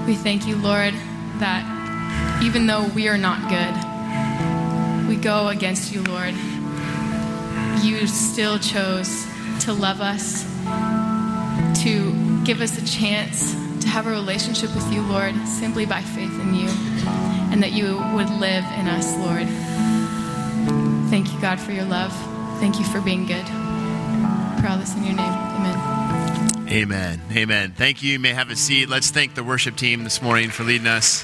We thank you, Lord, that even though we are not good, we go against you, Lord. You still chose to love us, to give us a chance to have a relationship with you, Lord, simply by faith in you, and that you would live in us, Lord. Thank you, God, for your love. Thank you for being good. I pray all this in your name. Amen. Amen. Amen. Thank you. You may have a seat. Let's thank the worship team this morning for leading us.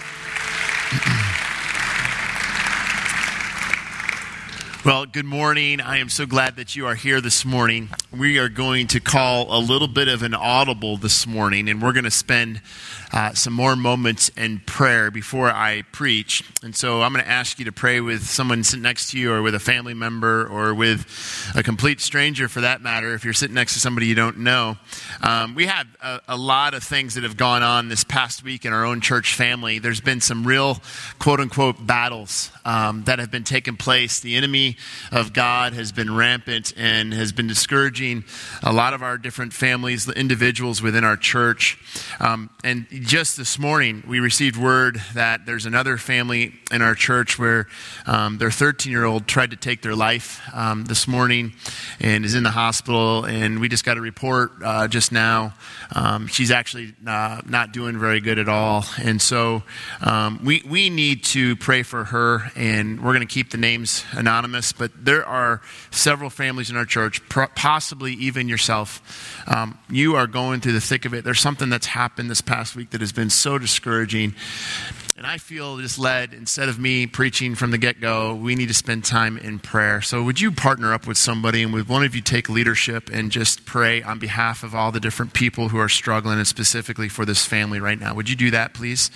Well, good morning. I am so glad that you are here this morning. We are going to call a little bit of an audible this morning, and we're going to spend some more moments in prayer before I preach. And so I'm going to ask you to pray with someone sitting next to you, or with a family member, or with a complete stranger for that matter, if you're sitting next to somebody you don't know. We had a lot of things that have gone on this past week in our own church family. There's been some real quote-unquote battles that have been taking place. The enemy of God has been rampant and has been discouraging a lot of our different families, the individuals within our church. And just this morning, we received word that there's another family in our church where their 13-year-old tried to take their life this morning and is in the hospital. And we just got a report just now. She's actually not doing very good at all. And so we need to pray for her, and we're going to keep the names anonymous. But there are several families in our church, possibly even yourself. You are going through the thick of it. There's something that's happened this past week that has been so discouraging. And I feel just led, instead of me preaching from the get-go, we need to spend time in prayer. So would you partner up with somebody, and would one of you take leadership and just pray on behalf of all the different people who are struggling, and specifically for this family right now? Would you do that, please?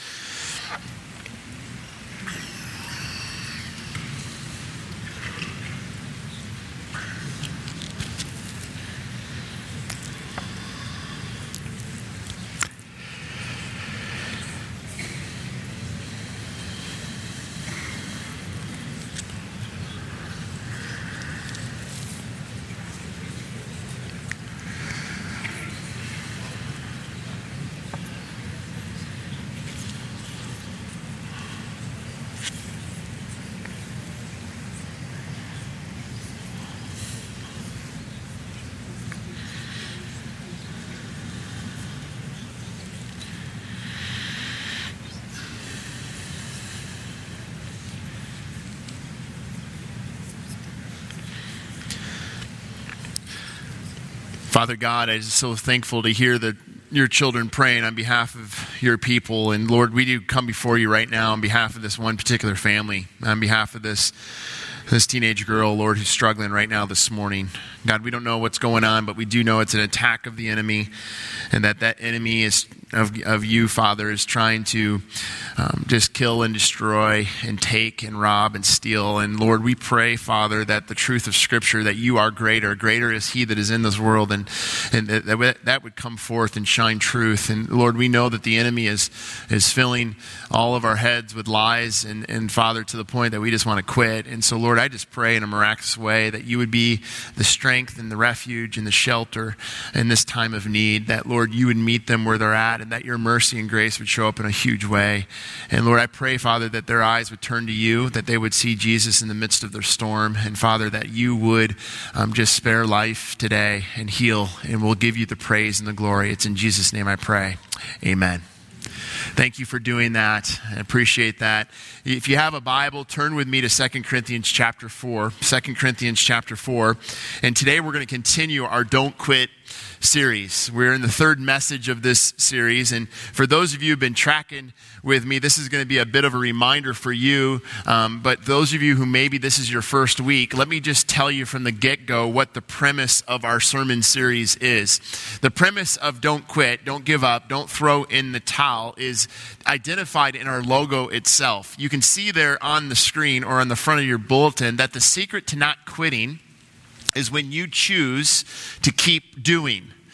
Father God, I'm so thankful to hear that your children praying on behalf of your people. And Lord, we do come before you right now on behalf of this one particular family, on behalf of this teenage girl, Lord, who's struggling right now this morning. God, we don't know what's going on, but we do know it's an attack of the enemy, and that enemy is of you, Father, is trying to just kill and destroy and take and rob and steal. And Lord, we pray, Father, that the truth of Scripture, that you are greater is he that is in this world, and that would come forth and shine truth. And Lord, we know that the enemy is filling all of our heads with lies, and Father, to the point that we just want to quit. And so, Lord, I just pray in a miraculous way that you would be the strength and the refuge and the shelter in this time of need, that, Lord, you would meet them where they're at, and that your mercy and grace would show up in a huge way. And Lord, I pray, Father, that their eyes would turn to you, that they would see Jesus in the midst of their storm, and Father, that you would just spare life today and heal, and we'll give you the praise and the glory. It's in Jesus' name I pray. Amen. Thank you for doing that. I appreciate that. If you have a Bible, turn with me to 2 Corinthians chapter 4. 2 Corinthians chapter 4. And today we're going to continue our Don't Quit series. We're in the third message of this series, and for those of you who've been tracking with me, this is going to be a bit of a reminder for you, but those of you who maybe this is your first week, let me just tell you from the get-go what the premise of our sermon series is. The premise of Don't Quit, Don't Give Up, Don't Throw in the Towel is identified in our logo itself. You can see there on the screen or on the front of your bulletin that the secret to not quitting is when you choose to keep doing.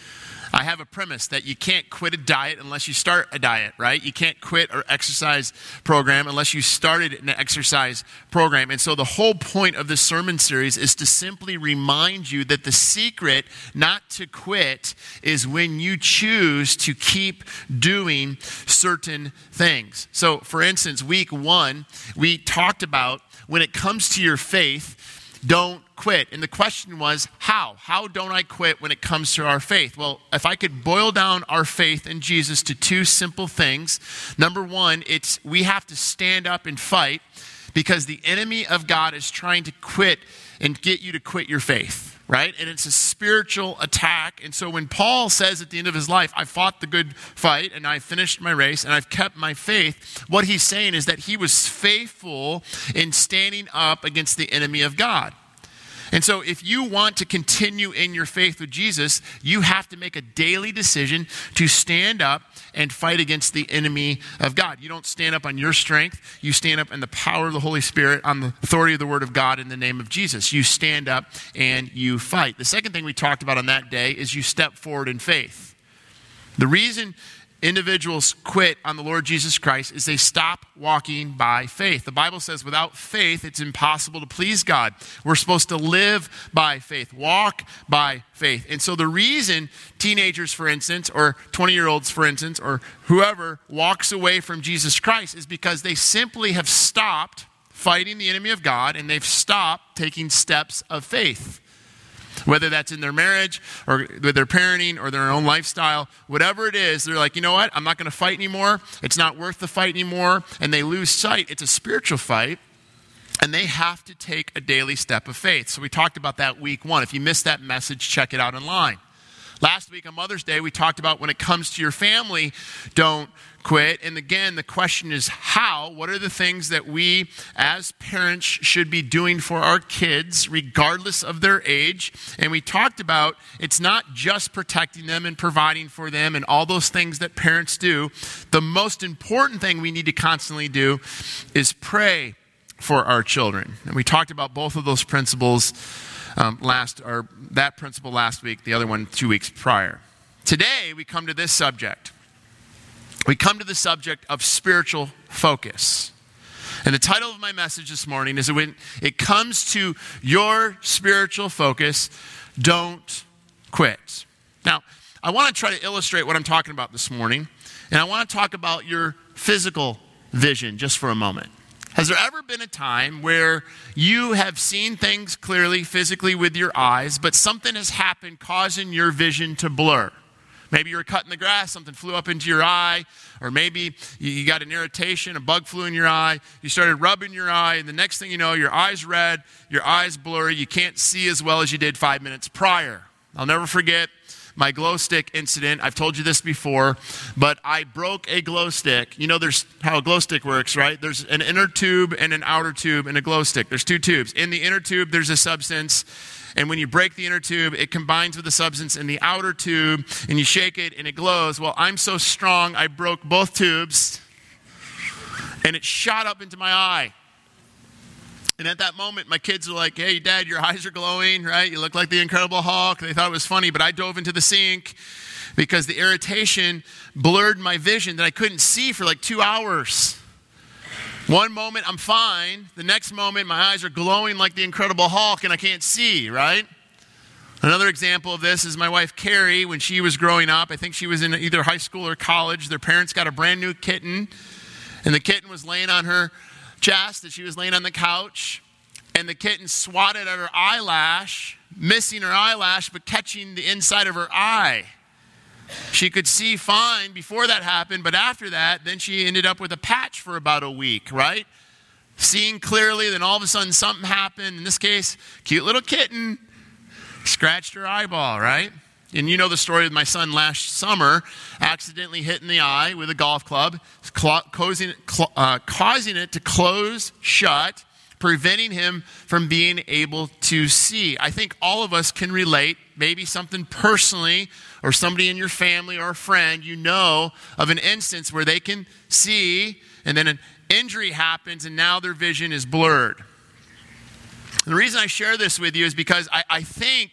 I have a premise that you can't quit a diet unless you start a diet, right? You can't quit an exercise program unless you started an exercise program. And so the whole point of this sermon series is to simply remind you that the secret not to quit is when you choose to keep doing certain things. So, for instance, week 1, we talked about when it comes to your faith, don't quit. And the question was, how? How don't I quit when it comes to our faith? Well, if I could boil down our faith in Jesus to 2 simple things. Number 1, it's we have to stand up and fight because the enemy of God is trying to quit and get you to quit your faith, right? And it's a spiritual attack. And so when Paul says at the end of his life, I fought the good fight and I finished my race and I've kept my faith, what he's saying is that he was faithful in standing up against the enemy of God. And so if you want to continue in your faith with Jesus, you have to make a daily decision to stand up and fight against the enemy of God. You don't stand up on your strength. You stand up in the power of the Holy Spirit, on the authority of the Word of God in the name of Jesus. You stand up and you fight. The second thing we talked about on that day is you step forward in faith. The reason individuals quit on the Lord Jesus Christ is they stop walking by faith. The Bible says without faith, it's impossible to please God. We're supposed to live by faith, walk by faith. And so the reason teenagers, for instance, or 20-year-olds, for instance, or whoever walks away from Jesus Christ is because they simply have stopped fighting the enemy of God and they've stopped taking steps of faith. Whether that's in their marriage or with their parenting or their own lifestyle, whatever it is, they're like, you know what? I'm not going to fight anymore. It's not worth the fight anymore. And they lose sight. It's a spiritual fight. And they have to take a daily step of faith. So we talked about that week 1. If you missed that message, check it out online. Last week on Mother's Day, we talked about when it comes to your family, don't quit. And again, the question is how? What are the things that we as parents should be doing for our kids, regardless of their age? And we talked about it's not just protecting them and providing for them and all those things that parents do. The most important thing we need to constantly do is pray for our children. And we talked about both of those principles that principle last week, the other one 2 weeks prior. Today, we come to this subject. We come to the subject of spiritual focus. And the title of my message this morning is when it comes to your spiritual focus, don't quit. Now, I want to try to illustrate what I'm talking about this morning, and I want to talk about your physical vision just for a moment. Has there ever been a time where you have seen things clearly, physically with your eyes, but something has happened causing your vision to blur? Maybe you were cutting the grass, something flew up into your eye, or maybe you got an irritation, a bug flew in your eye, you started rubbing your eye, and the next thing you know, your eye's red, your eye's blurry, you can't see as well as you did 5 minutes prior. I'll never forget my glow stick incident. I've told you this before, but I broke a glow stick. You know there's how a glow stick works, right? There's an inner tube and an outer tube in a glow stick. There's 2 tubes. In the inner tube, there's a substance, and when you break the inner tube, it combines with the substance in the outer tube, and you shake it, and it glows. Well, I'm so strong, I broke both tubes, and it shot up into my eye. And at that moment, my kids are like, hey, Dad, your eyes are glowing, right? You look like the Incredible Hulk. They thought it was funny, but I dove into the sink because the irritation blurred my vision that I couldn't see for like 2 hours. One moment, I'm fine. The next moment, my eyes are glowing like the Incredible Hulk and I can't see, right? Another example of this is my wife, Carrie, when she was growing up. I think she was in either high school or college. Their parents got a brand new kitten, and the kitten was laying on her chest as she was laying on the couch, and the kitten swatted at her eyelash, missing her eyelash, but catching the inside of her eye. She could see fine before that happened, but after that, then she ended up with a patch for about a week, right? Seeing clearly, then all of a sudden something happened. In this case, cute little kitten scratched her eyeball, right? And you know the story of my son last summer, accidentally hitting the eye with a golf club, causing it to close shut, preventing him from being able to see. I think all of us can relate, maybe something personally, or somebody in your family or a friend, you know of an instance where they can see, and then an injury happens, and now their vision is blurred. The reason I share this with you is because I think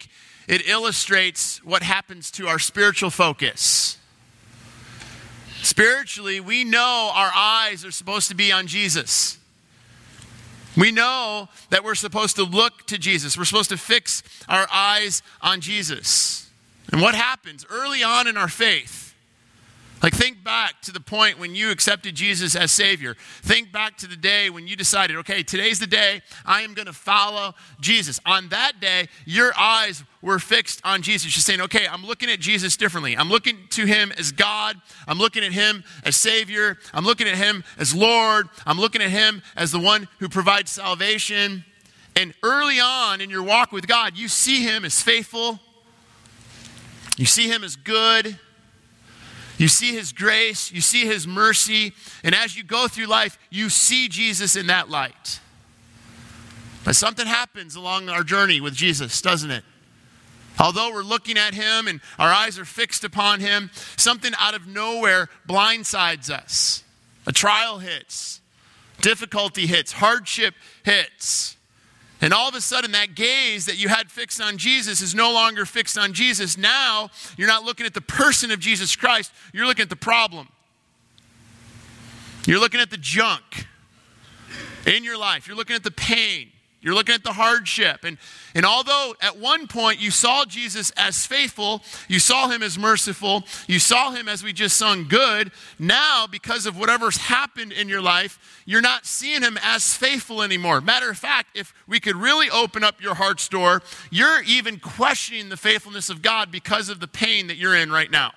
it illustrates what happens to our spiritual focus. Spiritually, we know our eyes are supposed to be on Jesus. We know that we're supposed to look to Jesus. We're supposed to fix our eyes on Jesus. And what happens early on in our faith? Like, think back to the point when you accepted Jesus as Savior. Think back to the day when you decided, okay, today's the day I am going to follow Jesus. On that day, your eyes were fixed on Jesus. You're saying, okay, I'm looking at Jesus differently. I'm looking to him as God. I'm looking at him as Savior. I'm looking at him as Lord. I'm looking at him as the one who provides salvation. And early on in your walk with God, you see him as faithful. You see him as good. You see his grace, you see his mercy, and as you go through life, you see Jesus in that light. But something happens along our journey with Jesus, doesn't it? Although we're looking at him and our eyes are fixed upon him, something out of nowhere blindsides us. A trial hits, difficulty hits, hardship hits. And all of a sudden, that gaze that you had fixed on Jesus is no longer fixed on Jesus. Now, you're not looking at the person of Jesus Christ. You're looking at the problem. You're looking at the junk in your life. You're looking at the pain. You're looking at the hardship. And although at one point you saw Jesus as faithful, you saw him as merciful, you saw him, as we just sung, good, now because of whatever's happened in your life, you're not seeing him as faithful anymore. Matter of fact, if we could really open up your heart's door, you're even questioning the faithfulness of God because of the pain that you're in right now.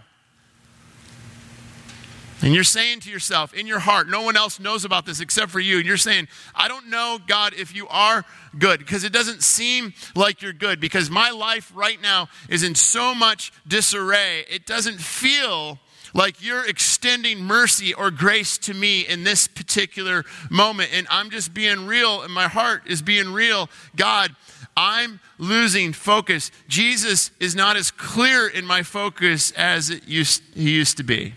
And you're saying to yourself, in your heart, no one else knows about this except for you. And you're saying, I don't know, God, if you are good, because it doesn't seem like you're good, because my life right now is in so much disarray. It doesn't feel like you're extending mercy or grace to me in this particular moment. And I'm just being real, and my heart is being real. God, I'm losing focus. Jesus is not as clear in my focus as he used to be.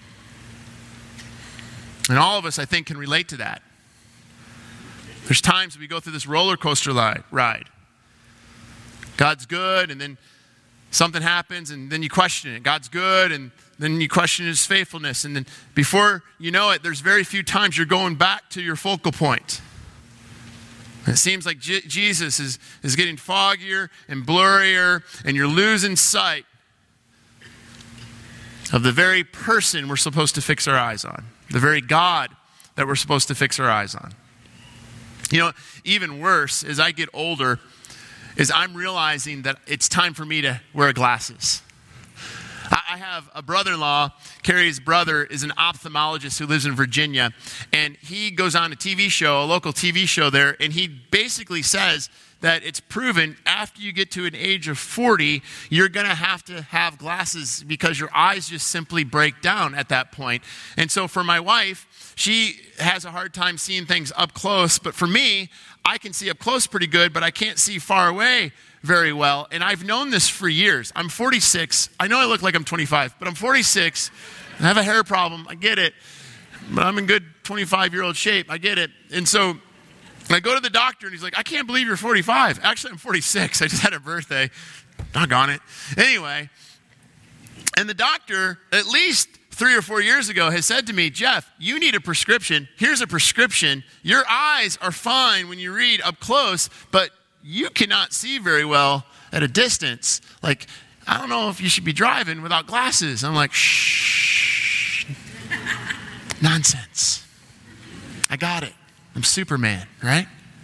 And all of us, I think, can relate to that. There's times we go through this roller coaster ride. God's good, and then something happens, and then you question it. God's good, and then you question his faithfulness. And then before you know it, there's very few times you're going back to your focal point. And it seems like Jesus is getting foggier and blurrier, and you're losing sight of the very person we're supposed to fix our eyes on. The very God that we're supposed to fix our eyes on. You know, even worse, as I get older, is I'm realizing that it's time for me to wear glasses. I have a brother-in-law. Carrie's brother is an ophthalmologist who lives in Virginia. And he goes on a TV show, a local TV show there, and he basically says that it's proven after you get to an age of 40, you're going to have glasses because your eyes just simply break down at that point. And so for my wife, she has a hard time seeing things up close. But for me, I can see up close pretty good, but I can't see far away very well. And I've known this for years. I'm 46. I know I look like I'm 25, but I'm 46. I have a hair problem. I get it. But I'm in good 25-year-old shape. I get it. And so I go to the doctor, and he's like, I can't believe you're 45. Actually, I'm 46. I just had a birthday. Doggone it. Anyway, and the doctor, at least 3 or 4 years ago, has said to me, Jeff, you need a prescription. Here's a prescription. Your eyes are fine when you read up close, but you cannot see very well at a distance. Like, I don't know if you should be driving without glasses. I'm like, shh. Nonsense. I got it. I'm Superman, right?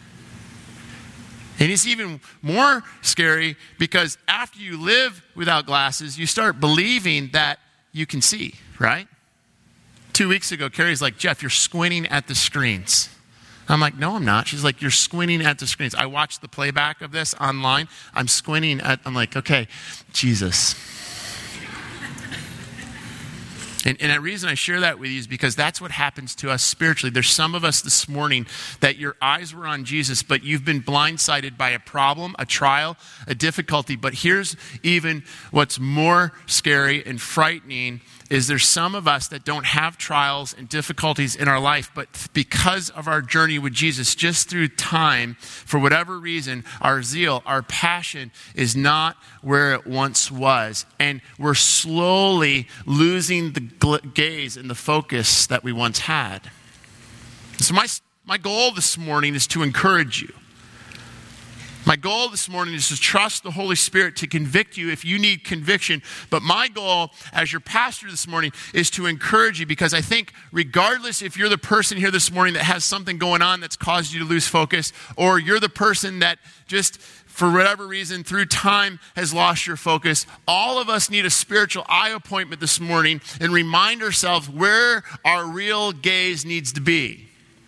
And it's even more scary because after you live without glasses, you start believing that you can see, right? 2 weeks ago, Carrie's like, Jeff, you're squinting at the screens. I'm like, no, I'm not. She's like, you're squinting at the screens. I watched the playback of this online. I'm squinting I'm like, okay, Jesus. And the reason I share that with you is because that's what happens to us spiritually. There's some of us this morning that your eyes were on Jesus, but you've been blindsided by a problem, a trial, a difficulty. But here's even what's more scary and frightening is there's some of us that don't have trials and difficulties in our life, but because of our journey with Jesus, just through time, for whatever reason, our zeal, our passion is not where it once was. And we're slowly losing the gaze and the focus that we once had. So my goal this morning is to encourage you. My goal this morning is to trust the Holy Spirit to convict you if you need conviction. But my goal as your pastor this morning is to encourage you, because I think regardless if you're the person here this morning that has something going on that's caused you to lose focus, or you're the person that just for whatever reason through time has lost your focus, all of us need a spiritual eye appointment this morning and remind ourselves where our real gaze needs to be.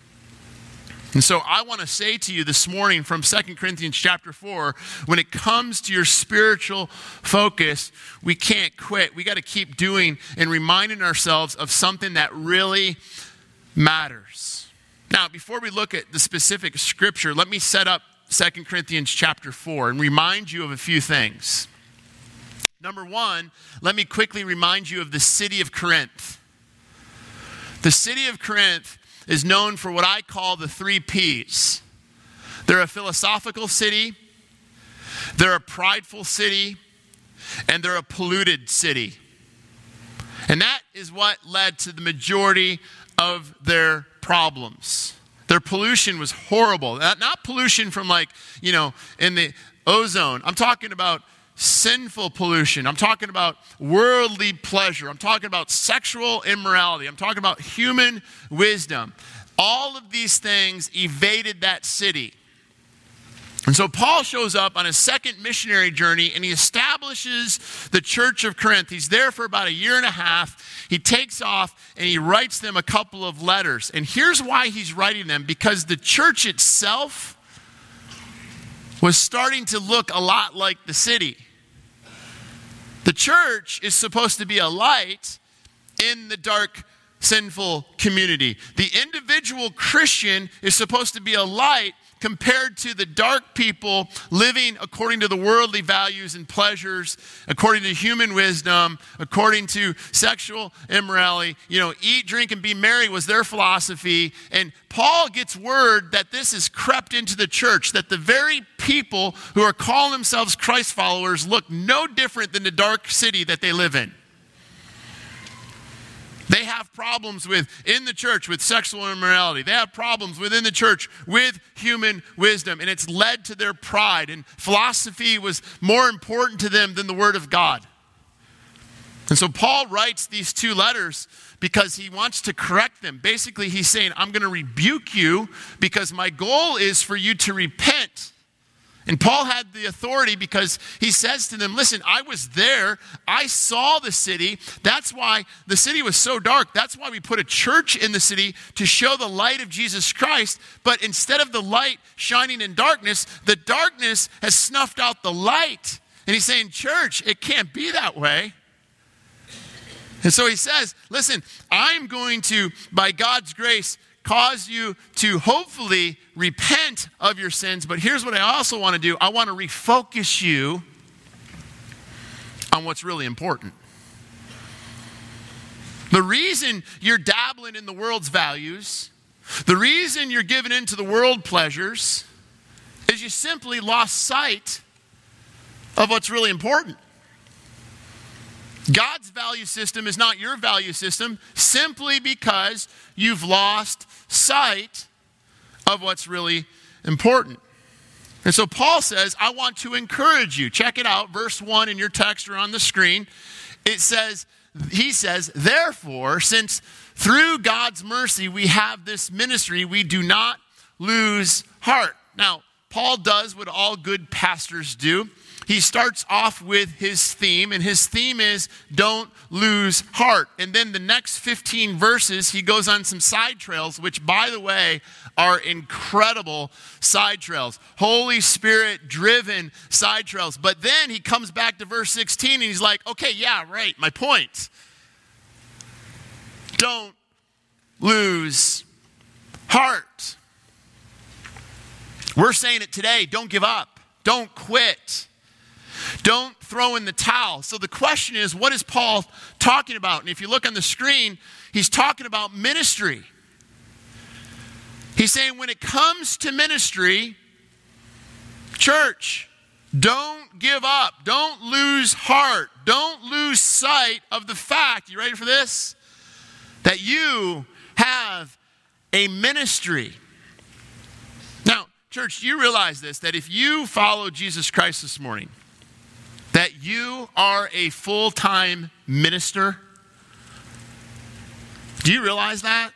And so I want to say to you this morning from 2 Corinthians chapter 4, when it comes to your spiritual focus, we can't quit. We got to keep doing and reminding ourselves of something that really matters. Now, before we look at the specific scripture, let me set up 2 Corinthians chapter 4 and remind you of a few things. Number one, let me quickly remind you of the city of Corinth. The city of Corinth is known for what I call the 3 Ps. They're a philosophical city, they're a prideful city, and they're a polluted city. And that is what led to the majority of their problems. Their pollution was horrible. Not pollution from in the ozone. I'm talking about sinful pollution. I'm talking about worldly pleasure. I'm talking about sexual immorality. I'm talking about human wisdom. All of these things evaded that city. And so Paul shows up on his second missionary journey and he establishes the church of Corinth. He's there for about 1.5 years. He takes off and he writes them a couple of letters. And here's why he's writing them: because the church itself was starting to look a lot like the city. The church is supposed to be a light in the dark, sinful community. The individual Christian is supposed to be a light compared to the dark people living according to the worldly values and pleasures, according to human wisdom, according to sexual immorality. Eat, drink, and be merry was their philosophy. And Paul gets word that this has crept into the church, that the very people who are calling themselves Christ followers look no different than the dark city that they live in. They have problems in the church with sexual immorality. They have problems within the church with human wisdom. And it's led to their pride. And philosophy was more important to them than the Word of God. And so Paul writes these 2 letters because he wants to correct them. Basically, he's saying, I'm going to rebuke you because my goal is for you to repent. And Paul had the authority because he says to them, listen, I was there. I saw the city. That's why the city was so dark. That's why we put a church in the city to show the light of Jesus Christ. But instead of the light shining in darkness, the darkness has snuffed out the light. And he's saying, church, it can't be that way. And so he says, listen, I'm going to, by God's grace, cause you to hopefully repent of your sins. But here's what I also want to do. I want to refocus you on what's really important. The reason you're dabbling in the world's values, the reason you're giving in to the world pleasures, is you simply lost sight of what's really important. God's value system is not your value system simply because you've lost sight of what's really important. And so Paul says, I want to encourage you. Check it out. Verse 1 in your text or on the screen. He says, therefore, since through God's mercy we have this ministry, we do not lose heart. Now, Paul does what all good pastors do. He starts off with his theme, and his theme is don't lose heart. And then the next 15 verses, he goes on some side trails, which, by the way, are incredible side trails. Holy Spirit-driven side trails. But then he comes back to verse 16, and he's like, okay, yeah, right, my point. Don't lose heart. We're saying it today. Don't give up. Don't quit. Don't throw in the towel. So the question is, what is Paul talking about? And if you look on the screen, he's talking about ministry. He's saying when it comes to ministry, church, don't give up. Don't lose heart. Don't lose sight of the fact, you ready for this? That you have a ministry. Now, church, do you realize this? That if you follow Jesus Christ this morning, that you are a full-time minister? Do you realize that?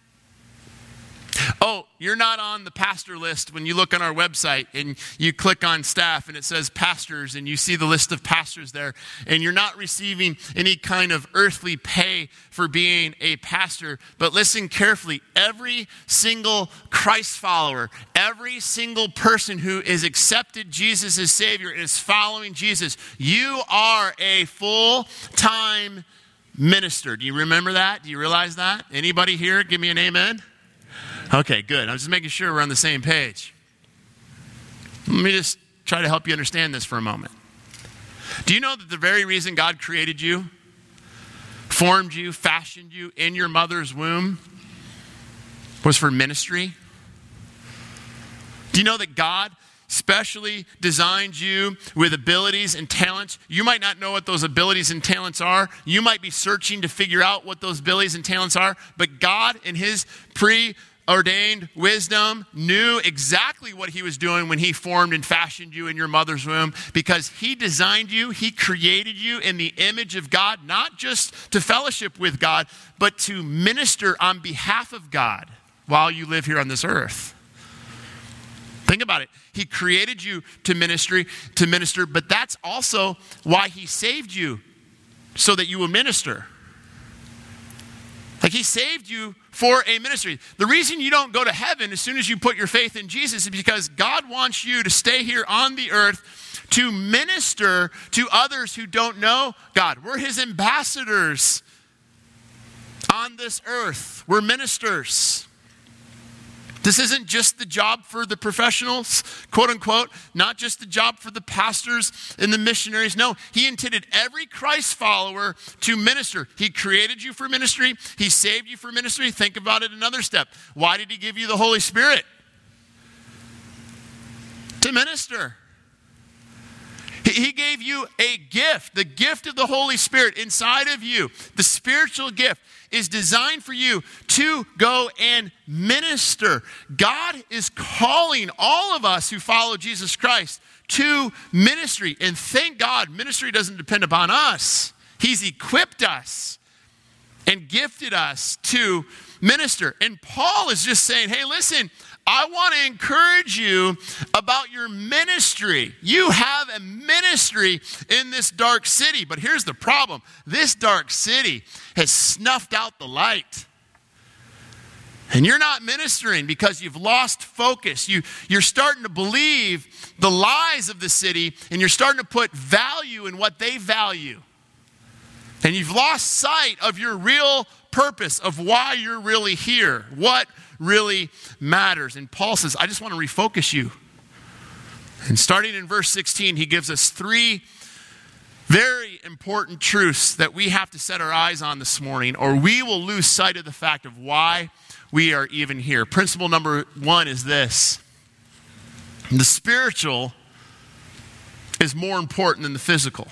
Oh, you're not on the pastor list when you look on our website and you click on staff and it says pastors and you see the list of pastors there, and you're not receiving any kind of earthly pay for being a pastor. But listen carefully, every single Christ follower, every single person who has accepted Jesus as Savior and is following Jesus, you are a full-time minister. Do you remember that? Do you realize that? Anybody here? Give me an amen. Okay, good. I'm just making sure we're on the same page. Let me just try to help you understand this for a moment. Do you know that the very reason God created you, formed you, fashioned you in your mother's womb was for ministry? Do you know that God specially designed you with abilities and talents? You might not know what those abilities and talents are. You might be searching to figure out what those abilities and talents are. But God, in his preordained wisdom, knew exactly what he was doing when he formed and fashioned you in your mother's womb, because he designed you, he created you in the image of God, not just to fellowship with God, but to minister on behalf of God while you live here on this earth. Think about it. He created you to minister, but that's also why he saved you, so that you will minister. Like, he saved you for a ministry. The reason you don't go to heaven as soon as you put your faith in Jesus is because God wants you to stay here on the earth to minister to others who don't know God. We're his ambassadors on this earth. We're ministers. This isn't just the job for the professionals, quote unquote, not just the job for the pastors and the missionaries. No, he intended every Christ follower to minister. He created you for ministry. He saved you for ministry. Think about it another step. Why did he give you the Holy Spirit? To minister. He gave you a gift, the gift of the Holy Spirit inside of you. The spiritual gift is designed for you to go and minister. God is calling all of us who follow Jesus Christ to ministry. And thank God, ministry doesn't depend upon us. He's equipped us and gifted us to minister. And Paul is just saying, hey, listen, I want to encourage you about your ministry. You have a ministry in this dark city. But here's the problem. This dark city has snuffed out the light. And you're not ministering because you've lost focus. You're starting to believe the lies of the city, and you're starting to put value in what they value. And you've lost sight of your real purpose, of why you're really here, what really matters. And Paul says, I just want to refocus you. And starting in verse 16, he gives us three very important truths that we have to set our eyes on this morning, or we will lose sight of the fact of why we are even here. Principle number one is this: the spiritual is more important than the physical.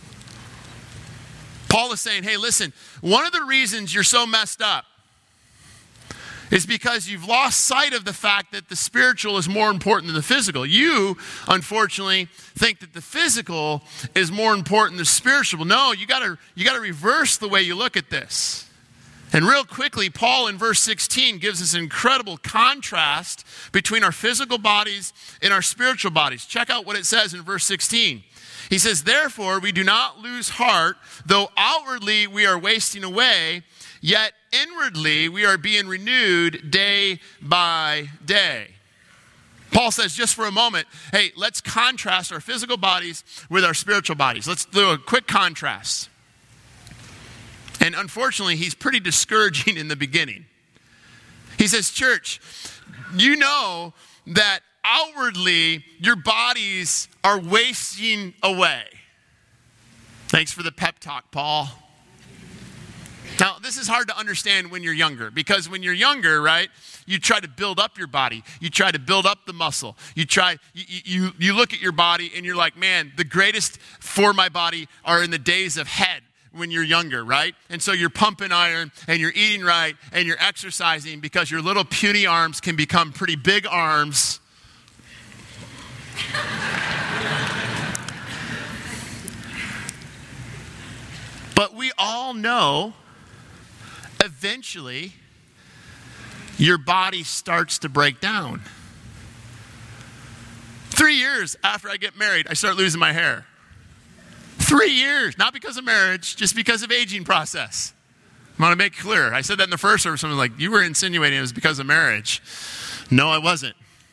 Paul is saying, hey, listen, one of the reasons you're so messed up is because you've lost sight of the fact that the spiritual is more important than the physical. You, unfortunately, think that the physical is more important than the spiritual. No, you got to reverse the way you look at this. And real quickly, Paul in verse 16 gives us an incredible contrast between our physical bodies and our spiritual bodies. Check out what it says in verse 16. He says, therefore, we do not lose heart, though outwardly we are wasting away, yet inwardly we are being renewed day by day. Paul says, just for a moment, hey, let's contrast our physical bodies with our spiritual bodies. Let's do a quick contrast. And unfortunately, he's pretty discouraging in the beginning. He says, church, you know that outwardly your bodies are wasting away. Thanks for the pep talk, Paul. Now, this is hard to understand when you're younger, because when you're younger, right, you try to build up your body. You try to build up the muscle. You look at your body and you're like, man, the greatest for my body are in the days of head when you're younger, right? And so you're pumping iron and you're eating right and you're exercising because your little puny arms can become pretty big arms. But we all know eventually your body starts to break down. 3 years after I get married, I start losing my hair. 3 years, not because of marriage, just because of aging process. I want to make it clear. I said that in the first service. Someone was like, you were insinuating it was because of marriage. No, I wasn't.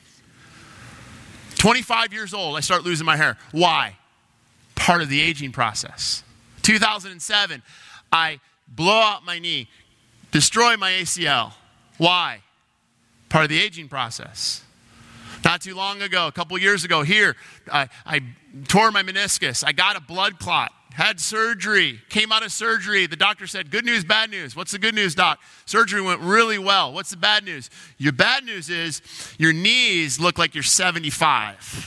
25 years old, I start losing my hair. Why? Part of the aging process. 2007, I blow out my knee, destroy my ACL. Why? Part of the aging process. Not too long ago, a couple years ago, here, I tore my meniscus. I got a blood clot, had surgery, came out of surgery. The doctor said, good news, bad news. What's the good news, doc? Surgery went really well. What's the bad news? Your bad news is your knees look like you're 75.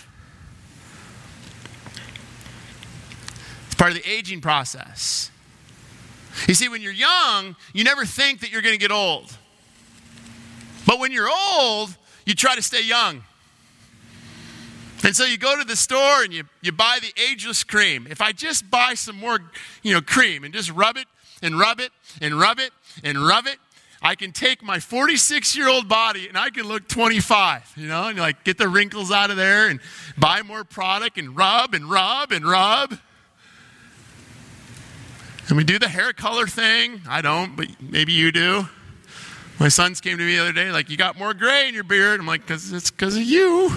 It's part of the aging process. You see, when you're young, you never think that you're going to get old. But when you're old, you try to stay young. And so you go to the store and you buy the ageless cream. If I just buy some more, cream and just rub it and rub it and rub it and rub it, I can take my 46-year-old body and I can look 25, and get the wrinkles out of there and buy more product and rub and rub and rub. And we do the hair color thing. I don't, but maybe you do. My sons came to me the other day, like, you got more gray in your beard. I'm like, it's because of you.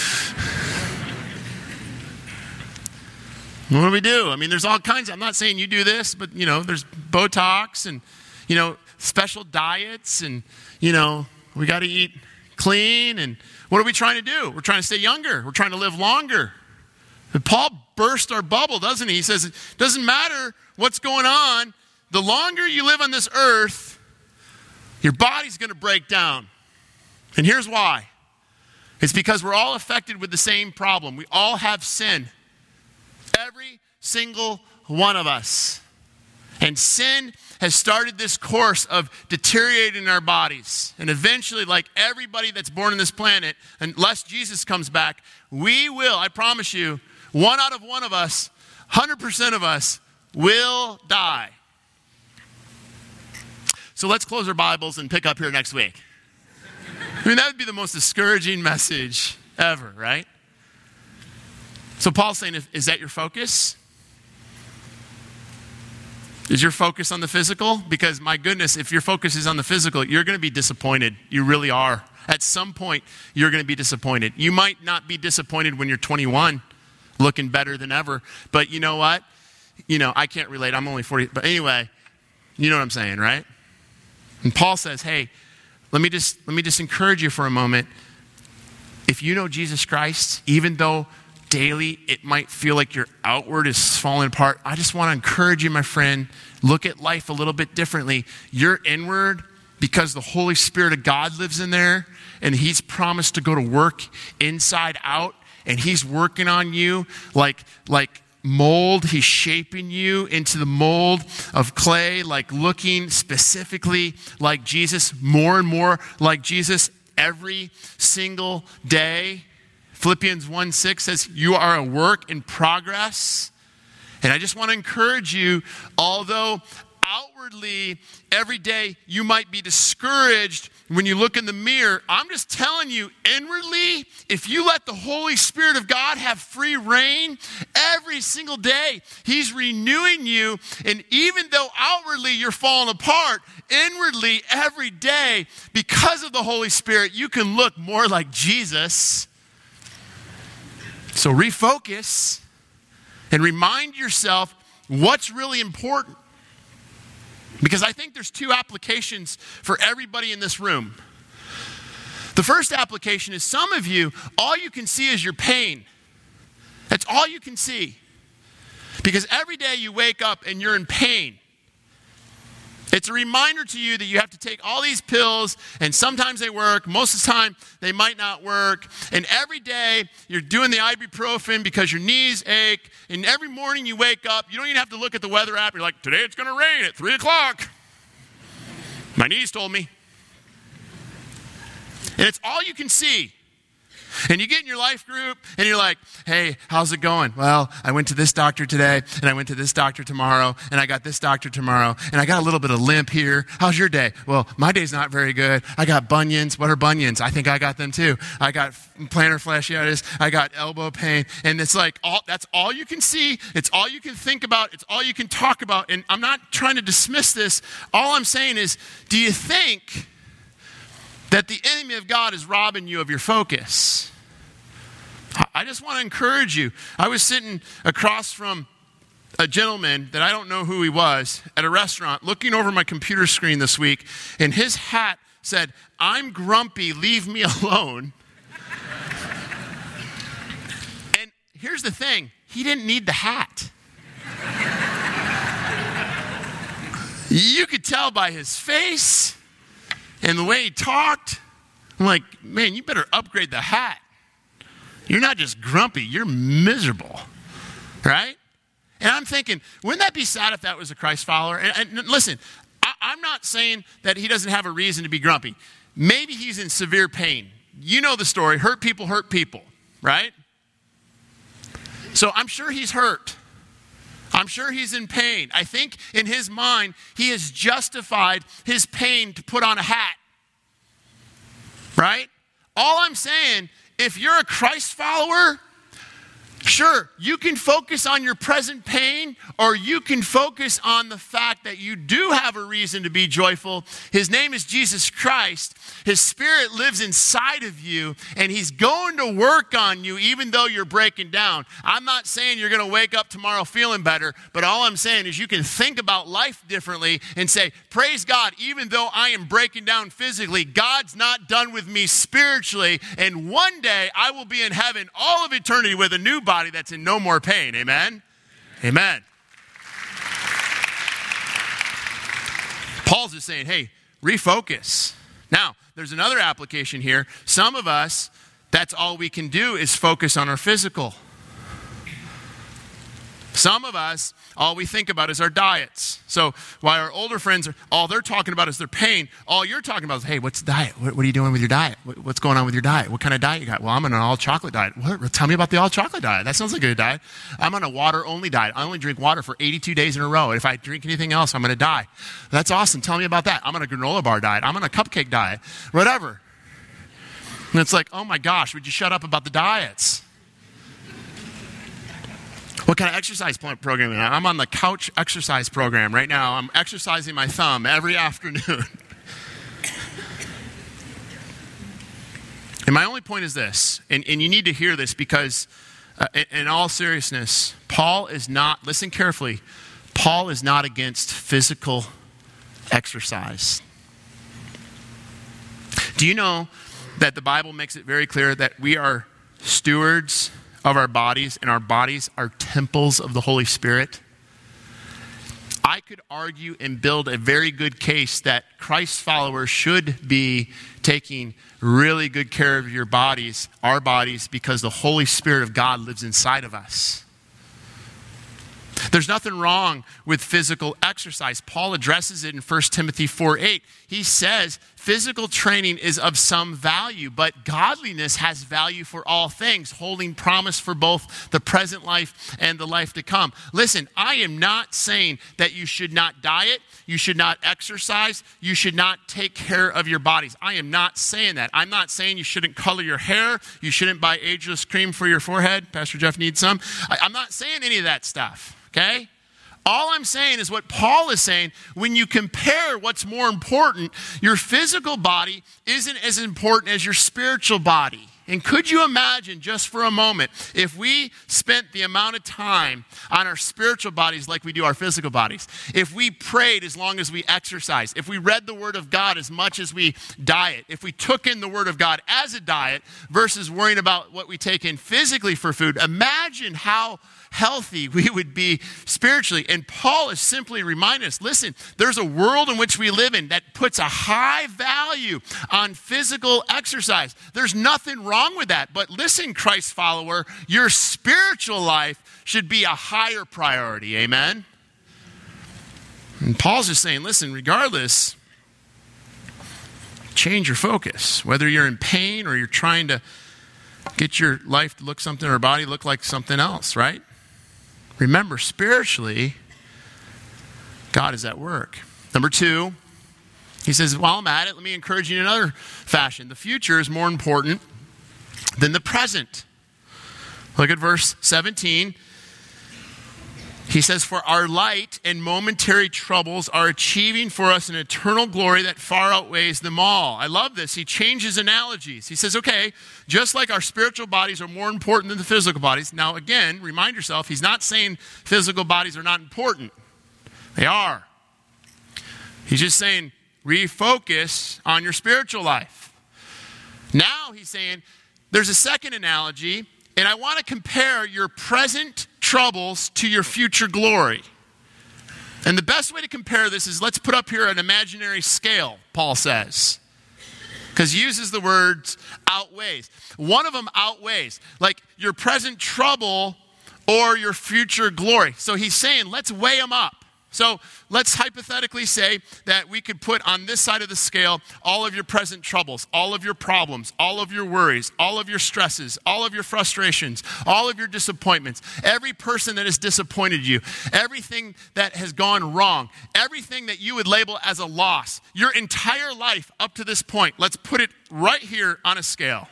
What do we do? I mean, there's all kinds. I'm not saying you do this, but, there's Botox and, special diets and, we got to eat clean. And what are we trying to do? We're trying to stay younger. We're trying to live longer. But Paul burst our bubble, doesn't he? He says, it doesn't matter what's going on. The longer you live on this earth, your body's going to break down. And here's why. It's because we're all affected with the same problem. We all have sin. Every single one of us. And sin has started this course of deteriorating our bodies. And eventually, like everybody that's born on this planet, unless Jesus comes back, we will, I promise you, one out of one of us, 100% of us, will die. So let's close our Bibles and pick up here next week. I mean, that would be the most discouraging message ever, right? So Paul's saying, is that your focus? Is your focus on the physical? Because my goodness, if your focus is on the physical, you're going to be disappointed. You really are. At some point, you're going to be disappointed. You might not be disappointed when you're 21, looking better than ever. But you know what? I can't relate. I'm only 40. But anyway, you know what I'm saying, right? And Paul says, hey, let me just encourage you for a moment. If you know Jesus Christ, even though daily it might feel like your outward is falling apart, I just want to encourage you, my friend, look at life a little bit differently. You're inward because the Holy Spirit of God lives in there, and he's promised to go to work inside out, and he's working on you like mold. He's shaping you into the mold of clay, like looking specifically like Jesus, more and more like Jesus every single day. Philippians 1:6 says, you are a work in progress. And I just want to encourage you, although outwardly every day you might be discouraged when you look in the mirror, I'm just telling you, inwardly, if you let the Holy Spirit of God have free reign every single day, he's renewing you. And even though outwardly you're falling apart, inwardly every day, because of the Holy Spirit, you can look more like Jesus. So refocus and remind yourself what's really important. Because I think there's two applications for everybody in this room. The first application is some of you, all you can see is your pain. That's all you can see. Because every day you wake up and you're in pain. It's a reminder to you that you have to take all these pills, and sometimes they work. Most of the time, they might not work. And every day, you're doing the ibuprofen because your knees ache. And every morning you wake up, you don't even have to look at the weather app. You're like, today it's going to rain at 3 o'clock. My knees told me. And it's all you can see. And you get in your life group, and you're like, hey, how's it going? Well, I went to this doctor today, and I went to this doctor tomorrow, and I got this doctor tomorrow, and I got a little bit of limp here. How's your day? Well, my day's not very good. I got bunions. What are bunions? I think I got them too. I got plantar fasciitis. I got elbow pain. And it's like, that's all you can see. It's all you can think about. It's all you can talk about. And I'm not trying to dismiss this. All I'm saying is, do you think that the enemy of God is robbing you of your focus? I just want to encourage you. I was sitting across from a gentleman that I don't know who he was at a restaurant looking over my computer screen this week, and his hat said, "I'm grumpy, leave me alone." And here's the thing, he didn't need the hat. You could tell by his face and the way he talked. I'm like, man, you better upgrade the hat. You're not just grumpy, you're miserable, right? And I'm thinking, wouldn't that be sad if that was a Christ follower? And listen, I'm not saying that he doesn't have a reason to be grumpy. Maybe he's in severe pain. You know the story, hurt people, right? So I'm sure he's hurt. I'm sure he's in pain. I think in his mind, he has justified his pain to put on a hat, right? All I'm saying, if you're a Christ follower, sure, you can focus on your present pain, or you can focus on the fact that you do have a reason to be joyful. His name is Jesus Christ. His Spirit lives inside of you, and he's going to work on you even though you're breaking down. I'm not saying you're going to wake up tomorrow feeling better, but all I'm saying is you can think about life differently and say, praise God, even though I am breaking down physically, God's not done with me spiritually, and one day I will be in heaven all of eternity with a new body that's in no more pain. Amen? Amen. Paul's just saying, hey, refocus. Now, there's another application here. Some of us, that's all we can do is focus on our physical. Some of us, all we think about is our diets. So while our older friends, all they're talking about is their pain, all you're talking about is, hey, what's the diet? What are you doing with your diet? What's going on with your diet? What kind of diet you got? Well, I'm on an all-chocolate diet. What? Tell me about the all-chocolate diet. That sounds like a good diet. I'm on a water-only diet. I only drink water for 82 days in a row. If I drink anything else, I'm going to die. That's awesome. Tell me about that. I'm on a granola bar diet. I'm on a cupcake diet. Whatever. And it's like, oh my gosh, would you shut up about the diets? What kind of exercise program? I'm on the couch exercise program right now. I'm exercising my thumb every afternoon. And my only point is this, and you need to hear this because in all seriousness, Paul is not, listen carefully, Paul is not against physical exercise. Do you know that the Bible makes it very clear that we are stewards of our bodies, and our bodies are temples of the Holy Spirit? I could argue and build a very good case that Christ followers should be taking really good care of your bodies, our bodies, because the Holy Spirit of God lives inside of us. There's nothing wrong with physical exercise. Paul addresses it in 1 Timothy 4:8. He says physical training is of some value, but godliness has value for all things, holding promise for both the present life and the life to come. Listen, I am not saying that you should not diet, you should not exercise, you should not take care of your bodies. I am not saying that. I'm not saying you shouldn't color your hair, you shouldn't buy ageless cream for your forehead. Pastor Jeff needs some. I'm not saying any of that stuff. Okay? All I'm saying is what Paul is saying. When you compare what's more important, your physical body isn't as important as your spiritual body. And could you imagine just for a moment if we spent the amount of time on our spiritual bodies like we do our physical bodies? If we prayed as long as we exercise, if we read the Word of God as much as we diet, if we took in the Word of God as a diet versus worrying about what we take in physically for food, imagine how healthy we would be spiritually. And Paul is simply reminding us, listen, there's a world in which we live in that puts a high value on physical exercise. There's nothing wrong with that. But listen, Christ follower, your spiritual life should be a higher priority. Amen? And Paul's just saying, listen, regardless, change your focus. Whether you're in pain or you're trying to get your life to look something or body look like something else, right? Remember, spiritually, God is at work. Number 2, he says, while I'm at it, let me encourage you in another fashion. The future is more important than the present. Look at verse 17. He says, for our light and momentary troubles are achieving for us an eternal glory that far outweighs them all. I love this. He changes analogies. He says, okay, just like our spiritual bodies are more important than the physical bodies. Now, again, remind yourself, he's not saying physical bodies are not important. They are. He's just saying, refocus on your spiritual life. Now he's saying, there's a second analogy, and I want to compare your present troubles to your future glory. And the best way to compare this is let's put up here an imaginary scale, Paul says. Because he uses the words outweighs. One of them outweighs, like your present trouble or your future glory. So he's saying, let's weigh them up. So let's hypothetically say that we could put on this side of the scale all of your present troubles, all of your problems, all of your worries, all of your stresses, all of your frustrations, all of your disappointments, every person that has disappointed you, everything that has gone wrong, everything that you would label as a loss, your entire life up to this point. Let's put it right here on a scale.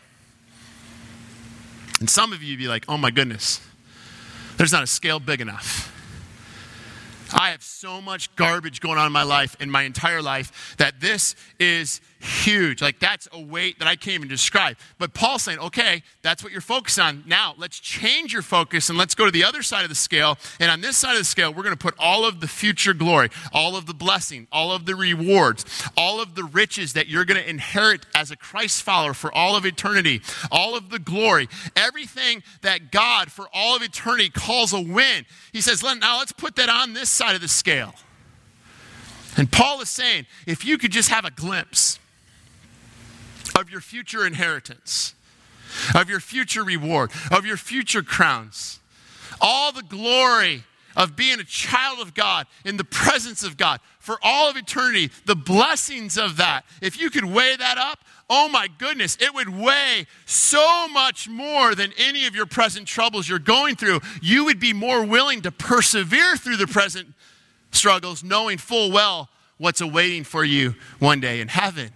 And some of you would be like, oh my goodness, there's not a scale big enough. I have so much garbage going on in my life, in my entire life, that this is huge. Like, that's a weight that I can't even describe. But Paul's saying, okay, that's what you're focused on. Now, let's change your focus and let's go to the other side of the scale. And on this side of the scale, we're going to put all of the future glory, all of the blessing, all of the rewards, all of the riches that you're going to inherit as a Christ follower for all of eternity, all of the glory, everything that God for all of eternity calls a win. He says, now let's put that on this side of the scale. And Paul is saying, if you could just have a glimpse of your future inheritance, of your future reward, of your future crowns, all the glory of being a child of God in the presence of God for all of eternity, the blessings of that, if you could weigh that up, oh my goodness, it would weigh so much more than any of your present troubles you're going through. You would be more willing to persevere through the present struggles, knowing full well what's awaiting for you one day in heaven.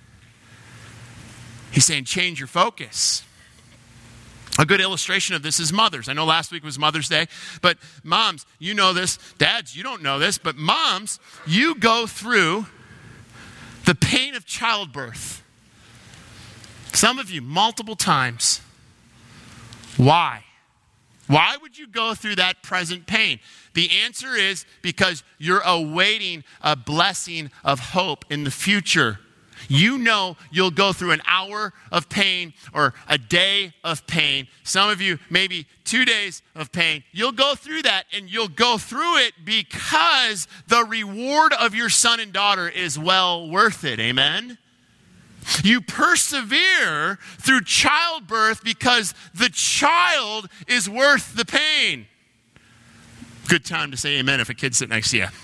He's saying, change your focus. A good illustration of this is mothers. I know last week was Mother's Day, but moms, you know this. Dads, you don't know this, but moms, you go through the pain of childbirth. Some of you, multiple times. Why? Why would you go through that present pain? The answer is because you're awaiting a blessing of hope in the future. You know you'll go through an hour of pain or a day of pain. Some of you, maybe 2 days of pain. You'll go through that, and you'll go through it because the reward of your son and daughter is well worth it. Amen? You persevere through childbirth because the child is worth the pain. Good time to say amen if a kid's sitting next to you.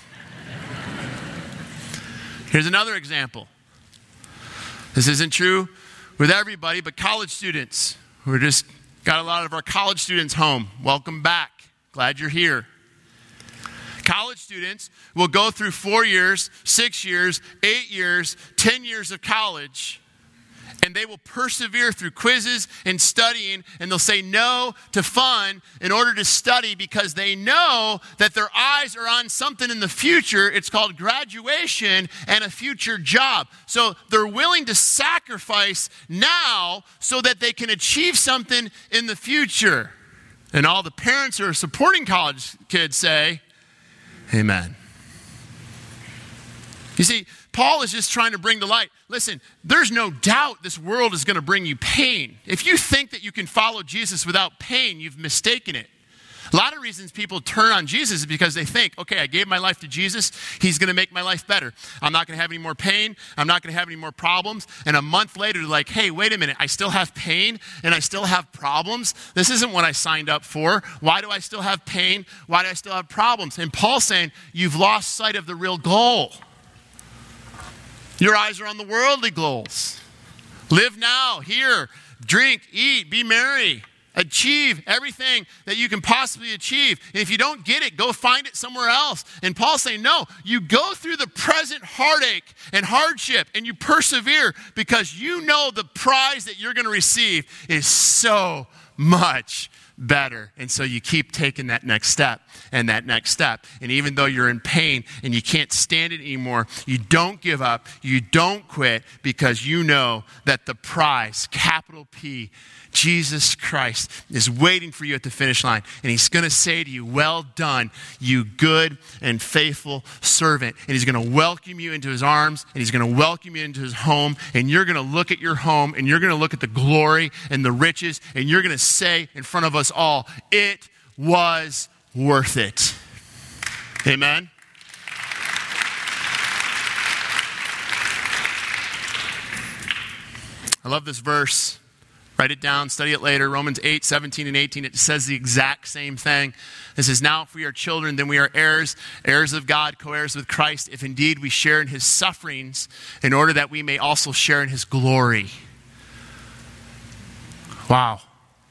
Here's another example. This isn't true with everybody, but college students. We're just got a lot of our college students home. Welcome back. Glad you're here. College students will go through 4 years, 6 years, 8 years, 10 years of college, And they will persevere through quizzes and studying, and they'll say no to fun in order to study because they know that their eyes are on something in the future. It's called graduation and a future job. So they're willing to sacrifice now so that they can achieve something in the future. And all the parents who are supporting college kids say, amen. You see, Paul is just trying to bring to light, listen, there's no doubt this world is going to bring you pain. If you think that you can follow Jesus without pain, you've mistaken it. A lot of reasons people turn on Jesus is because they think, okay, I gave my life to Jesus. He's going to make my life better. I'm not going to have any more pain. I'm not going to have any more problems. And a month later, they're like, hey, wait a minute. I still have pain and I still have problems. This isn't what I signed up for. Why do I still have pain? Why do I still have problems? And Paul's saying, you've lost sight of the real goal. Your eyes are on the worldly goals. Live now, here, drink, eat, be merry. Achieve everything that you can possibly achieve. And if you don't get it, go find it somewhere else. And Paul's saying, no, you go through the present heartache and hardship and you persevere because you know the prize that you're going to receive is so much better. And so you keep taking that next step and that next step. And even though you're in pain and you can't stand it anymore, you don't give up, you don't quit because you know that the prize, capital P, Jesus Christ, is waiting for you at the finish line. And he's going to say to you, well done, you good and faithful servant. And he's going to welcome you into his arms, and he's going to welcome you into his home. And you're going to look at your home, and you're going to look at the glory and the riches, and you're going to say in front of us all, it was worth it. Amen? I love this verse. Write it down, study it later. Romans 8, 17 and 18, it says the exact same thing. It says, now if we are children, then we are heirs, heirs of God, co-heirs with Christ, if indeed we share in his sufferings, in order that we may also share in his glory. Wow.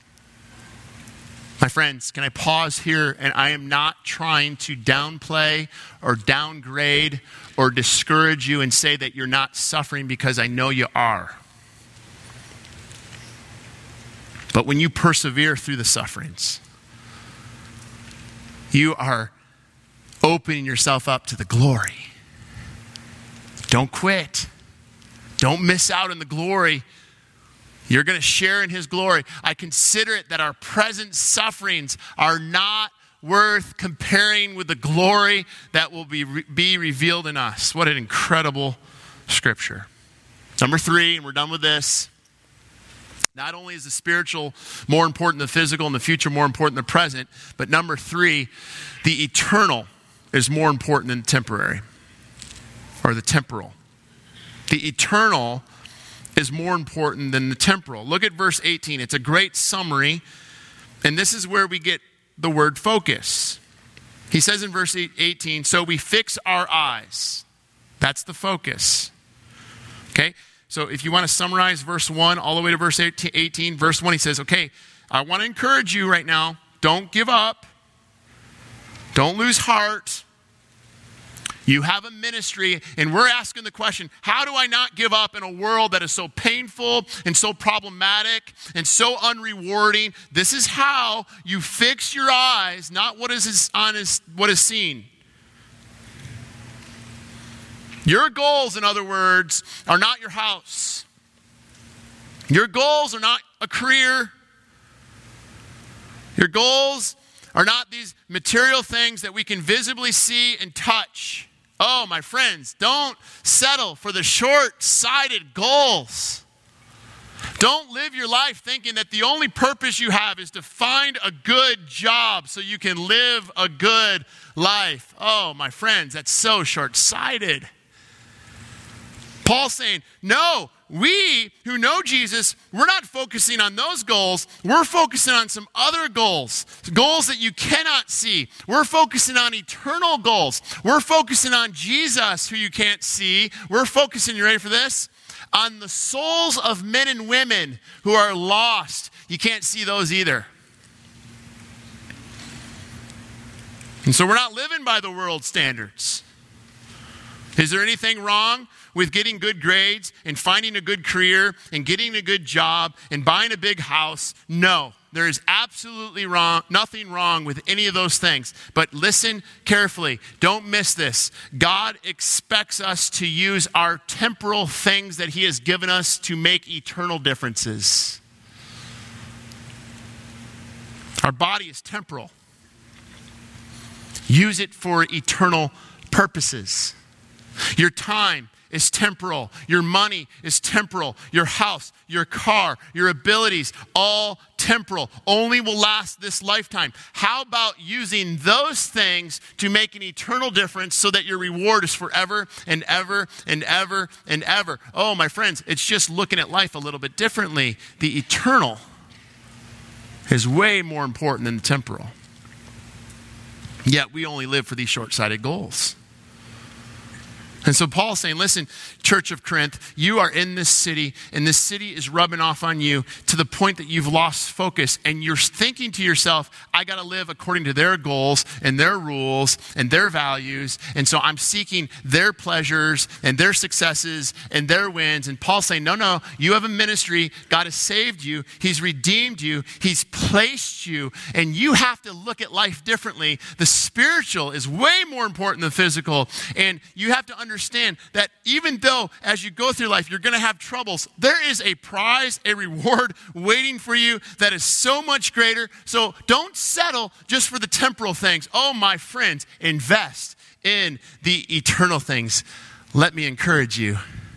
My friends, can I pause here? And I am not trying to downplay or downgrade or discourage you and say that you're not suffering, because I know you are. But when you persevere through the sufferings, you are opening yourself up to the glory. Don't quit. Don't miss out on the glory. You're going to share in his glory. I consider it that our present sufferings are not worth comparing with the glory that will be revealed in us. What an incredible scripture. Number 3, and we're done with this. Not only is the spiritual more important than the physical and the future more important than the present, but number 3, the eternal is more important than the temporary or the temporal. The eternal is more important than the temporal. Look at verse 18. It's a great summary, and this is where we get the word focus. He says in verse 18, so we fix our eyes. That's the focus. Okay? So if you want to summarize verse 1 all the way to verse 18, verse 1, he says, okay, I want to encourage you right now. Don't give up. Don't lose heart. You have a ministry, and we're asking the question, how do I not give up in a world that is so painful and so problematic and so unrewarding? This is how you fix your eyes, not what is seen. Your goals, in other words, are not your house. Your goals are not a career. Your goals are not these material things that we can visibly see and touch. Oh, my friends, don't settle for the short-sighted goals. Don't live your life thinking that the only purpose you have is to find a good job so you can live a good life. Oh, my friends, that's so short-sighted. Paul's saying, no, we who know Jesus, we're not focusing on those goals. We're focusing on some other goals, goals that you cannot see. We're focusing on eternal goals. We're focusing on Jesus, who you can't see. We're focusing, you ready for this? On the souls of men and women who are lost. You can't see those either. And so we're not living by the world standards. Is there anything wrong with getting good grades and finding a good career and getting a good job and buying a big house. No, there is absolutely nothing wrong with any of those things. But listen carefully. Don't miss this. God expects us to use our temporal things that he has given us to make eternal differences. Our body is temporal. Use it for eternal purposes. Your time is temporal. Your money is temporal. Your house, your car, your abilities, all temporal. Only will last this lifetime. How about using those things to make an eternal difference so that your reward is forever and ever and ever and ever? Oh, my friends, it's just looking at life a little bit differently. The eternal is way more important than the temporal. Yet we only live for these short-sighted goals. And so Paul's saying, listen, Church of Corinth, you are in this city, and this city is rubbing off on you to the point that you've lost focus, and you're thinking to yourself, I got to live according to their goals and their rules and their values, and so I'm seeking their pleasures and their successes and their wins. And Paul's saying, no, you have a ministry. God has saved you. He's redeemed you. He's placed you, and you have to look at life differently. The spiritual is way more important than the physical, and you have to understand that even though as you go through life you're going to have troubles, there is a prize, a reward waiting for you that is so much greater. So don't settle just for the temporal things. Oh, my friends, invest in the eternal things. Let me encourage you.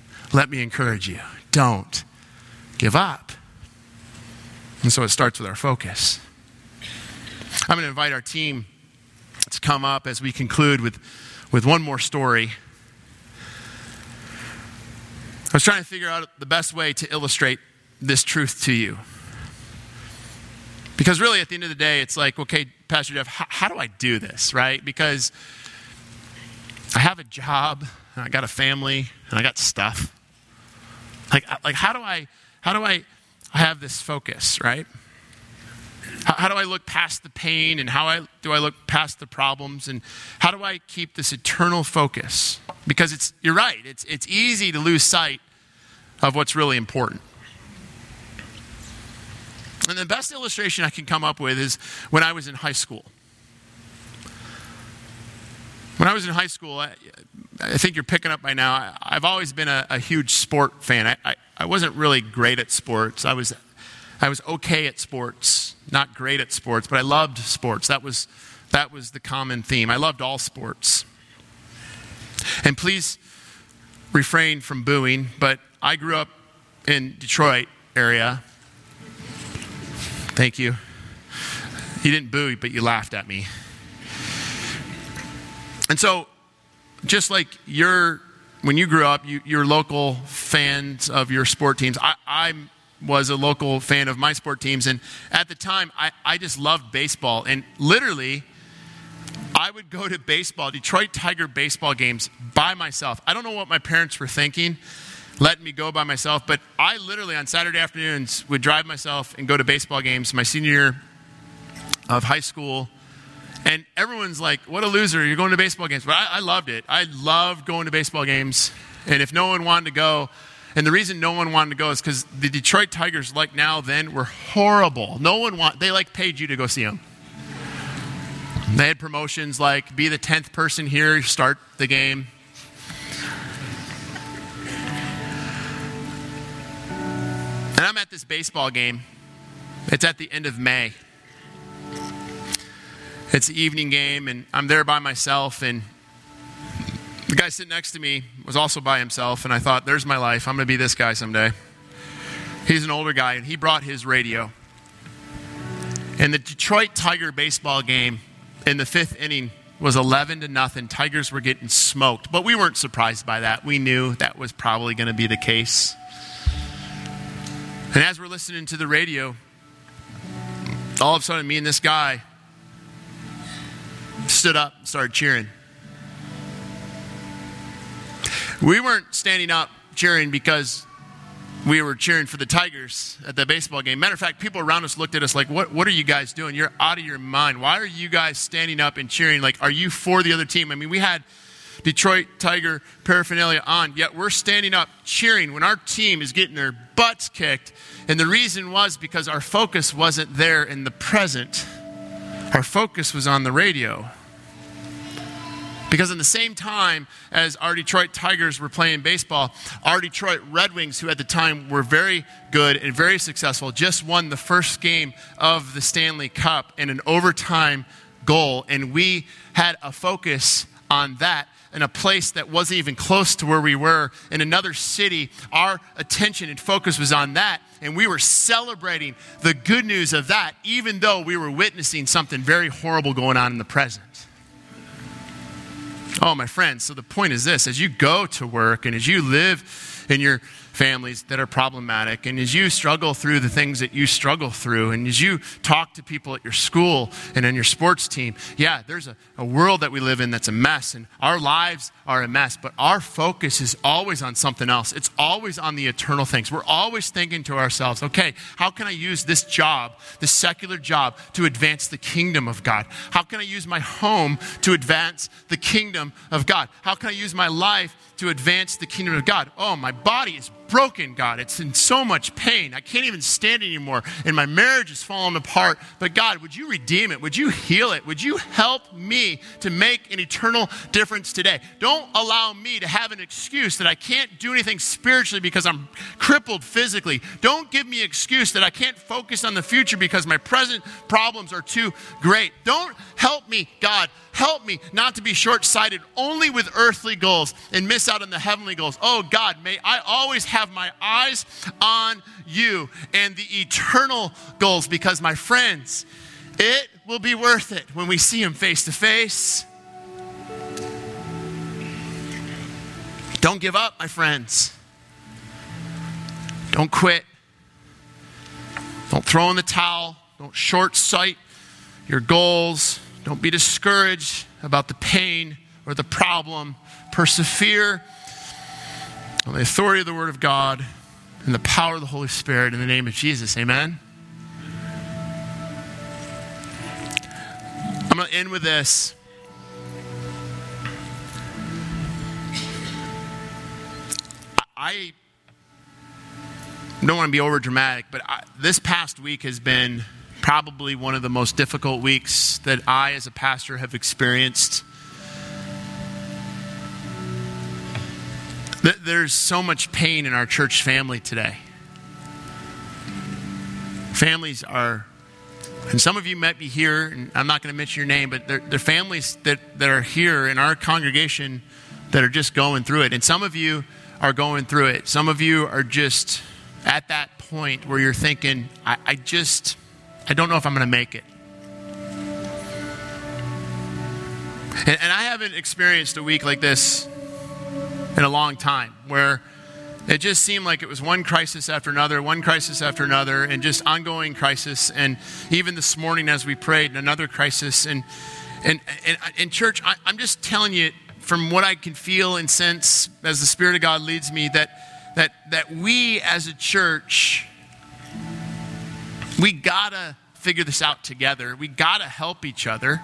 Don't give up. And so it starts with our focus. I'm going to invite our team to come up as we conclude with one more story. I was trying to figure out the best way to illustrate this truth to you. Because really, at the end of the day, it's like, okay, Pastor Jeff, how do I do this, right? Because I have a job, and I got a family, and I got stuff. Like how do I have this focus, right? How do I look past the pain, and do I look past the problems, and how do I keep this eternal focus? Because you're right, it's easy to lose sight of what's really important. And the best illustration I can come up with is when I was in high school. When I was in high school, I think you're picking up by now, I've always been a huge sport fan. I wasn't really great at sports. I was okay at sports, not great at sports, but I loved sports. That was the common theme. I loved all sports. And please refrain from booing, but I grew up in Detroit area. Thank you. You didn't boo, but you laughed at me. And so, just like when you grew up, you're local fans of your sport teams. I was a local fan of my sport teams, and at the time, I just loved baseball. And literally, I would go to Detroit Tiger baseball games by myself. I don't know what my parents were thinking, letting me go by myself, but I literally on Saturday afternoons would drive myself and go to baseball games my senior year of high school. And everyone's like, what a loser, you're going to baseball games. But I loved it. I loved going to baseball games. And if no one wanted to go, and the reason no one wanted to go is because the Detroit Tigers, like now then, were horrible. They paid you to go see them. They had promotions like be the 10th person here, start the game. And I'm at this baseball game. It's at the end of May. It's the evening game, and I'm there by myself, and the guy sitting next to me was also by himself, and I thought, there's my life. I'm going to be this guy someday. He's an older guy, and he brought his radio. And the Detroit Tiger baseball game in the 5th inning was 11-0. Tigers were getting smoked, but we weren't surprised by that. We knew that was probably going to be the case. And as we're listening to the radio, all of a sudden, me and this guy stood up and started cheering. We weren't standing up cheering because we were cheering for the Tigers at the baseball game. Matter of fact, people around us looked at us like, what are you guys doing? You're out of your mind. Why are you guys standing up and cheering? Like, are you for the other team? I mean, we had Detroit Tiger paraphernalia on, yet we're standing up cheering when our team is getting their butts kicked. And the reason was because our focus wasn't there in the present. Our focus was on the radio. Because in the same time as our Detroit Tigers were playing baseball, our Detroit Red Wings, who at the time were very good and very successful, just won the first game of the Stanley Cup in an overtime goal. And we had a focus on that in a place that wasn't even close to where we were in another city. Our attention and focus was on that. And we were celebrating the good news of that, even though we were witnessing something very horrible going on in the present. Oh, my friends, so the point is this: as you go to work and as you live in your families that are problematic, and as you struggle through the things that you struggle through, and as you talk to people at your school and on your sports team, yeah, there's a world that we live in that's a mess, and our lives are a mess, but our focus is always on something else. It's always on the eternal things. We're always thinking to ourselves, okay, how can I use this job, this secular job, to advance the kingdom of God? How can I use my home to advance the kingdom of God? How can I use my life to advance the kingdom of God? Oh, my body is broken, God. It's in so much pain. I can't even stand anymore. And my marriage is falling apart. But God, would you redeem it? Would you heal it? Would you help me to make an eternal difference today? Don't allow me to have an excuse that I can't do anything spiritually because I'm crippled physically. Don't give me an excuse that I can't focus on the future because my present problems are too great. Don't help me, God. Help me not to be short-sighted only with earthly goals and miss out on the heavenly goals. Oh, God, may I always have my eyes on you and the eternal goals, because, my friends, it will be worth it when we see him face to face. Don't give up, my friends. Don't quit. Don't throw in the towel. Don't short-sight your goals. Don't be discouraged about the pain or the problem. Persevere on the authority of the Word of God and the power of the Holy Spirit in the name of Jesus. Amen. I'm going to end with this. I don't want to be over dramatic, but this past week has been probably one of the most difficult weeks that I as a pastor have experienced. There's so much pain in our church family today. Families are, and some of you might be here, and I'm not going to mention your name, but they're families that are here in our congregation that are just going through it. And some of you are going through it. Some of you are just at that point where you're thinking, I don't know if I'm going to make it. And I haven't experienced a week like this in a long time, where it just seemed like it was one crisis after another, and just ongoing crisis. And even this morning as we prayed, another crisis. And church, I'm just telling you from what I can feel and sense as the Spirit of God leads me, that we as a church, we gotta figure this out together. We gotta help each other.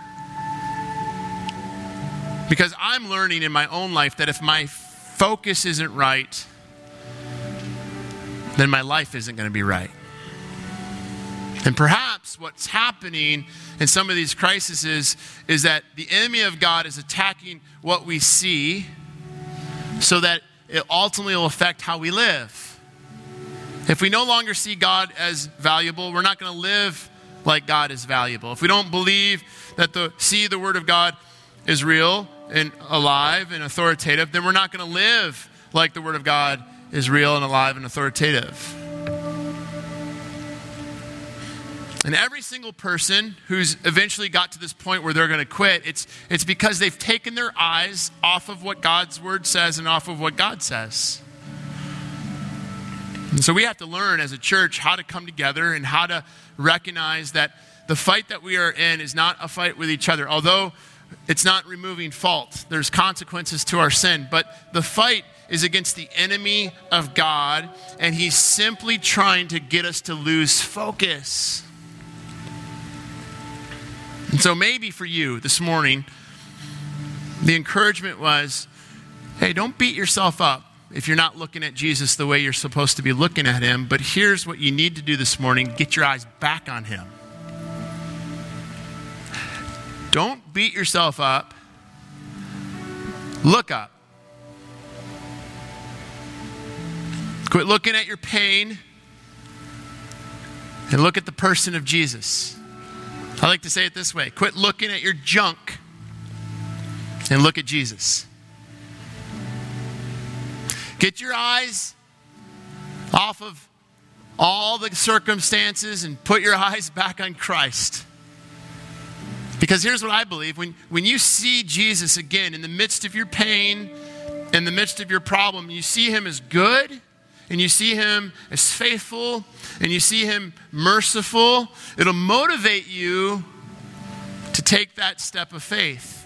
Because I'm learning in my own life that if my focus isn't right, then my life isn't going to be right. And perhaps what's happening in some of these crises is that the enemy of God is attacking what we see so that it ultimately will affect how we live. If we no longer see God as valuable, we're not going to live like God is valuable. If we don't believe that see the Word of God is real and alive and authoritative, then we're not going to live like the Word of God is real and alive and authoritative. And every single person who's eventually got to this point where they're going to quit, it's because they've taken their eyes off of what God's Word says and off of what God says. And so we have to learn as a church how to come together and how to recognize that the fight that we are in is not a fight with each other. Although it's not removing fault, there's consequences to our sin, but the fight is against the enemy of God, and he's simply trying to get us to lose focus. And so maybe for you this morning, the encouragement was Hey, don't beat yourself up if you're not looking at Jesus the way you're supposed to be looking at him. But here's what you need to do this morning. Get your eyes back on him. Don't beat yourself up. Look up. Quit looking at your pain and look at the person of Jesus. I like to say it this way. Quit looking at your junk and look at Jesus. Get your eyes off of all the circumstances and put your eyes back on Christ. Because here's what I believe. When you see Jesus again in the midst of your pain, in the midst of your problem, you see him as good, and you see him as faithful, and you see him merciful, it'll motivate you to take that step of faith.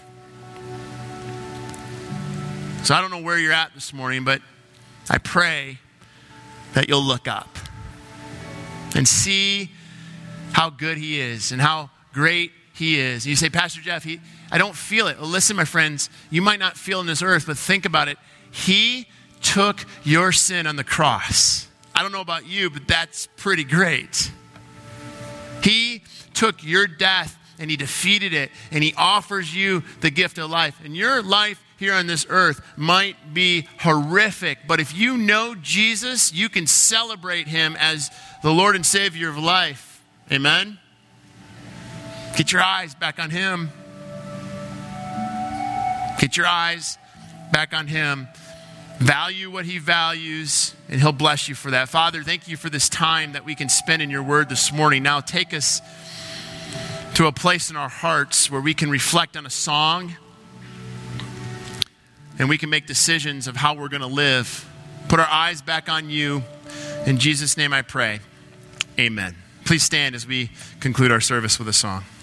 So I don't know where you're at this morning, but I pray that you'll look up and see how good he is and how great he is. And you say, Pastor Jeff, I don't feel it. Well, listen, my friends, you might not feel in this earth, but think about it. He took your sin on the cross. I don't know about you, but that's pretty great. He took your death and he defeated it, and he offers you the gift of life. And your life here on this earth might be horrific, but if you know Jesus, you can celebrate him as the Lord and Savior of life. Amen? Get your eyes back on him. Get your eyes back on him. Value what he values, and he'll bless you for that. Father, thank you for this time that we can spend in your word this morning. Now take us to a place in our hearts where we can reflect on a song and we can make decisions of how we're going to live. Put our eyes back on you. In Jesus' name I pray. Amen. Please stand as we conclude our service with a song.